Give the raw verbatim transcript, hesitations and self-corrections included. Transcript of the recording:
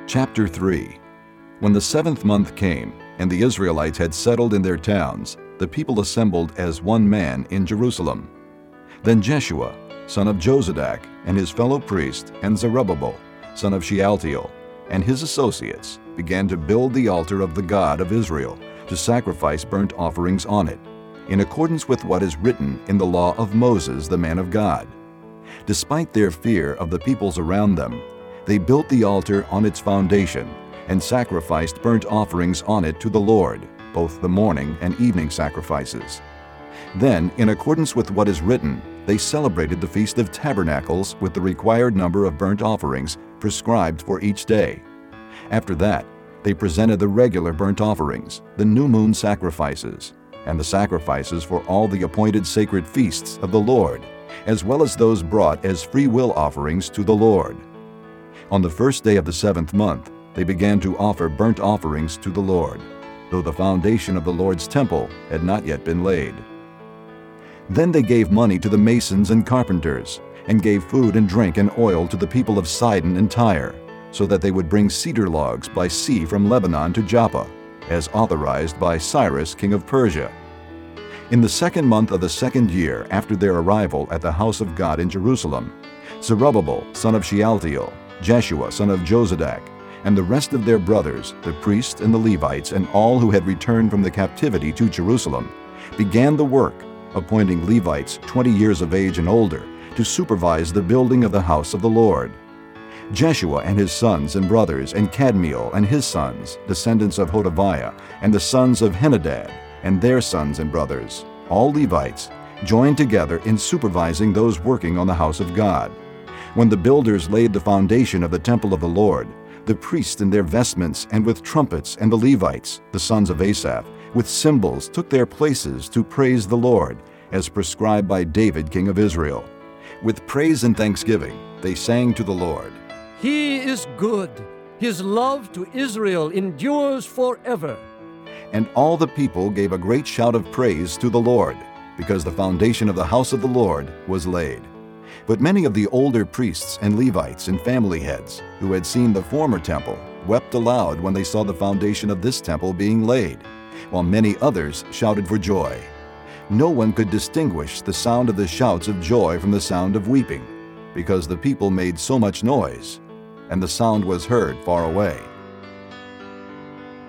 Chapter three. When the seventh month came, and the Israelites had settled in their towns, the people assembled as one man in Jerusalem. Then Jeshua, son of Jozadak, and his fellow priest, and Zerubbabel, son of Shealtiel, and his associates, began to build the altar of the God of Israel, to sacrifice burnt offerings on it, in accordance with what is written in the law of Moses the man of God. Despite their fear of the peoples around them, they built the altar on its foundation, and sacrificed burnt offerings on it to the Lord, both the morning and evening sacrifices. Then, in accordance with what is written, they celebrated the Feast of Tabernacles with the required number of burnt offerings prescribed for each day. After that, they presented the regular burnt offerings, the new moon sacrifices, and the sacrifices for all the appointed sacred feasts of the Lord, as well as those brought as free will offerings to the Lord. On the first day of the seventh month, they began to offer burnt offerings to the Lord, though the foundation of the Lord's temple had not yet been laid. Then they gave money to the masons and carpenters, and gave food and drink and oil to the people of Sidon and Tyre, so that they would bring cedar logs by sea from Lebanon to Joppa, as authorized by Cyrus king of Persia. In the second month of the second year after their arrival at the house of God in Jerusalem, Zerubbabel son of Shealtiel, Jeshua son of Jozadak, and the rest of their brothers, the priests and the Levites, and all who had returned from the captivity to Jerusalem, began the work, appointing Levites twenty years of age and older to supervise the building of the house of the Lord. Jeshua and his sons and brothers, and Kadmiel and his sons, descendants of Hodaviah, and the sons of Henadad, and their sons and brothers, all Levites, joined together in supervising those working on the house of God. When the builders laid the foundation of the temple of the Lord, the priests in their vestments and with trumpets, and the Levites, the sons of Asaph, with cymbals took their places to praise the Lord, as prescribed by David king of Israel. With praise and thanksgiving they sang to the Lord. He is good. His love to Israel endures forever. And all the people gave a great shout of praise to the Lord, because the foundation of the house of the Lord was laid. But many of the older priests and Levites and family heads, who had seen the former temple, wept aloud when they saw the foundation of this temple being laid, while many others shouted for joy. No one could distinguish the sound of the shouts of joy from the sound of weeping, because the people made so much noise, and the sound was heard far away.